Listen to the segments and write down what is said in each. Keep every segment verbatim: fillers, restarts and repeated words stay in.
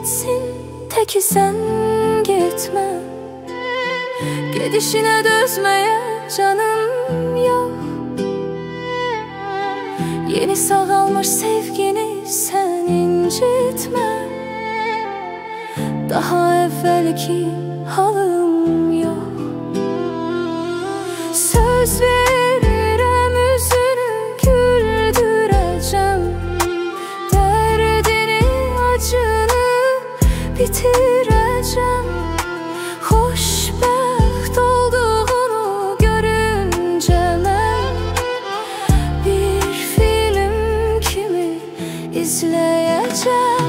gitsin, teki sen gitme. Gidişine dözmeye canım yok. Yeni sağalmış sevgini sen incitme. Daha evvelki halım yok. Söz veririm yüzünü güldüreceğim. Derdini, acını bitireceğim. Xoşbəxt olduğunu görünce ben bir film kimi izleyeceğim.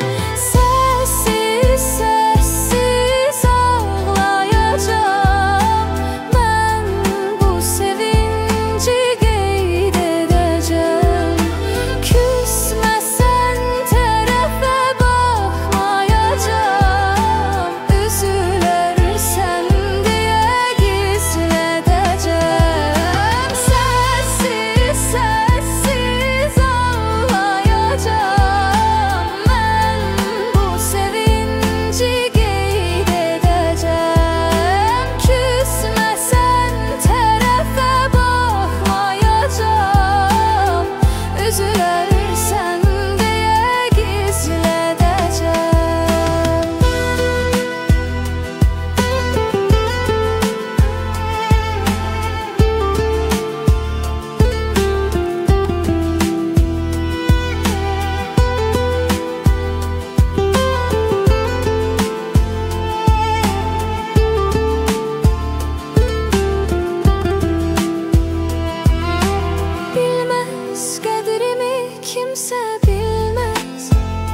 Sessiz sessiz ağlayacağım. Ben bu sevinci qeyd edeceğim. Küsmesen tərəfə baxmayacağım. Üzülürsən deyə gizlədəcəm. Sessiz sessiz ağlayacağım. Ben bu sevinci qeyd edeceğim. Küsmesen tərəfə baxmayacağım. Üzülürsən deyə gizlədəcəm. Bilmez qədrimi kimsə bilmez.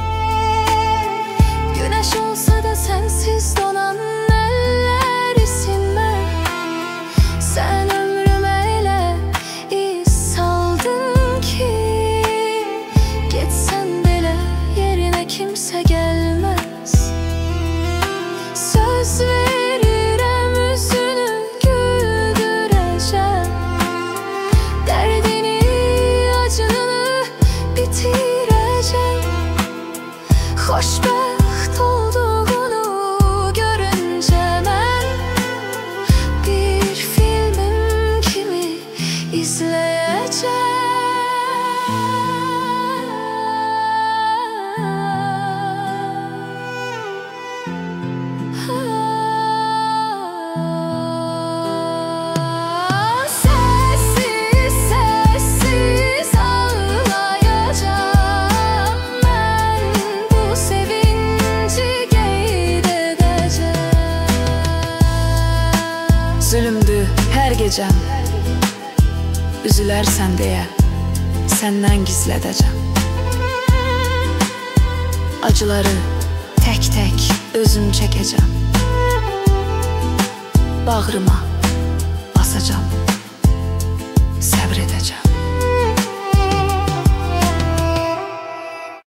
Güneş olsa da sensiz donan eller isinmez. Sen ömrüme elə iz saldın ki, geçsen belə yerine kimsə gelmez. Söz veririm yüzünü güldüreceğim. Derdini, acını bitireceğim. Xoşbəxt olduğunu görünce ben bir filmim kimi izleyeceğim. Sessiz sessiz ağlayacağım. Ben bu sevinci qeyd edeceğim. Zülümdü hər gecəm. Üzülərsən deyə səndən gizlədəcəm. Acıları tək-tək özüm çəkəcəm. Bağrıma basacağım, səbr edəcəm.